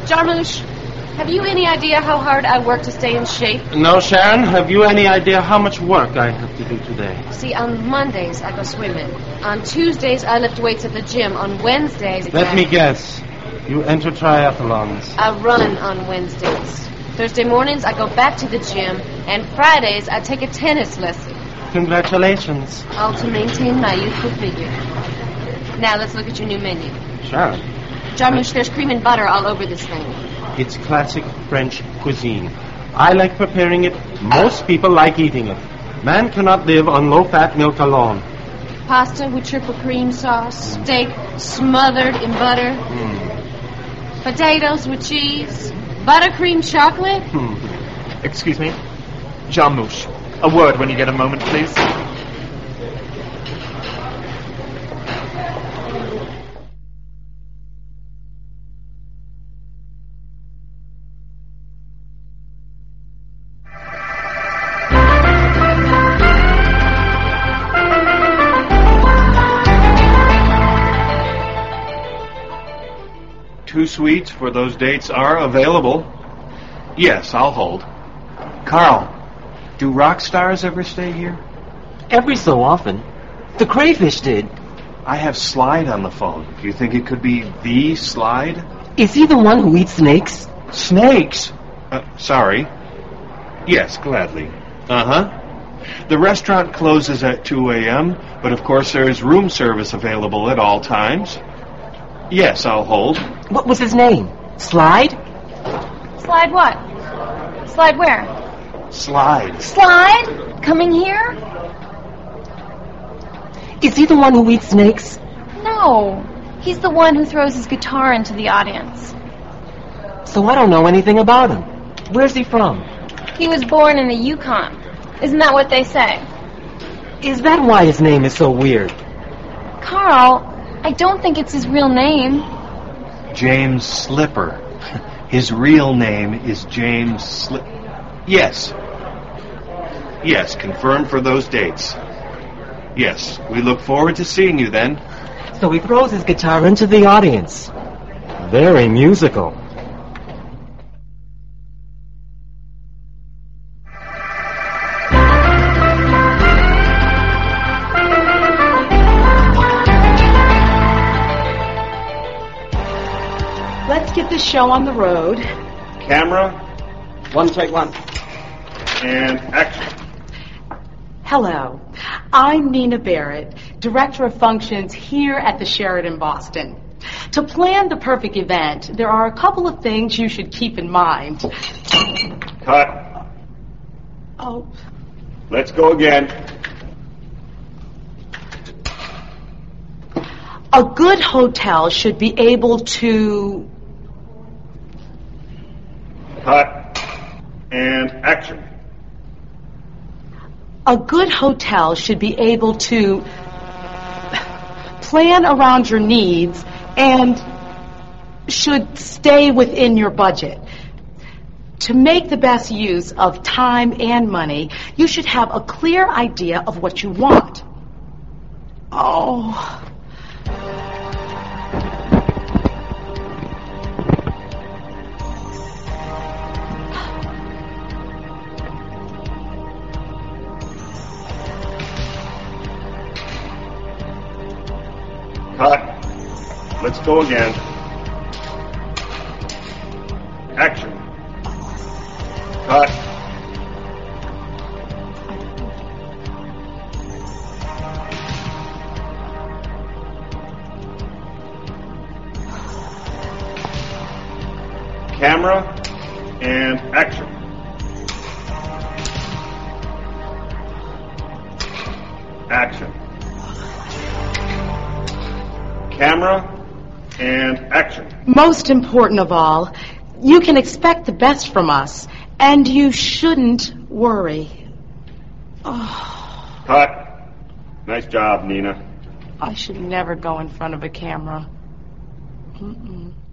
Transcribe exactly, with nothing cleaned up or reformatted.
Jarmusch, have you any idea how hard I work to stay in shape? No, Sharon. Have you any idea how much work I have to do today? See, on Mondays I go swimming. On Tuesdays I lift weights at the gym. On Wednesdays... Let I... me guess. You enter triathlons. I run on Wednesdays. Thursday mornings I go back to the gym. And Fridays I take a tennis lesson. Congratulations. All to maintain my youthful figure. Now let's look at your new menu. Sharon. Jarmusch, there's cream and butter all over this thing. It's classic French cuisine. I like preparing it. Most people like eating it. Man cannot live on low-fat milk alone. Pasta with triple cream sauce. Steak smothered in butter. Mm. Potatoes with cheese. Buttercream chocolate. Mm. Excuse me? Jarmusch, a word when you get a moment, please. Two suites for those dates are available. Yes, I'll hold. Carl, do rock stars ever stay here? Every so often. The Crayfish did. I have Slide on the phone. Do you think it could be the Slide? Is he the one who eats snakes? Snakes? Uh, sorry. Yes, gladly. Uh-huh. The restaurant closes at two a.m., but of course there is room service available at all times. Yes, I'll hold. What was his name? Slide? Slide what? Slide where? Slide. Slide? Coming here? Is he the one who eats snakes? No. He's the one who throws his guitar into the audience. So I don't know anything about him. Where's he from? He was born in the Yukon. Isn't that what they say? Is that why his name is so weird? Carl, I don't think it's his real name. James Slipper. His real name is James Slip... Yes. Yes, confirmed for those dates. Yes, we look forward to seeing you then. So he throws his guitar into the audience. Very musical. Let's get this show on the road. Camera. One take one. And action. Hello. I'm Nina Barrett, Director of Functions here at the Sheraton Boston. To plan the perfect event, there are a couple of things you should keep in mind. Cut. Oh. Let's go again. A good hotel should be able to... Cut. And action. A good hotel should be able to plan around your needs and should stay within your budget. To make the best use of time and money, you should have a clear idea of what you want. Oh... Cut. Let's go again. Action. Cut. Camera and action. Action. Camera and action. Most important of all, you can expect the best from us, and you shouldn't worry. Oh. Cut. Nice job, Nina. I should never go in front of a camera. Mm-mm.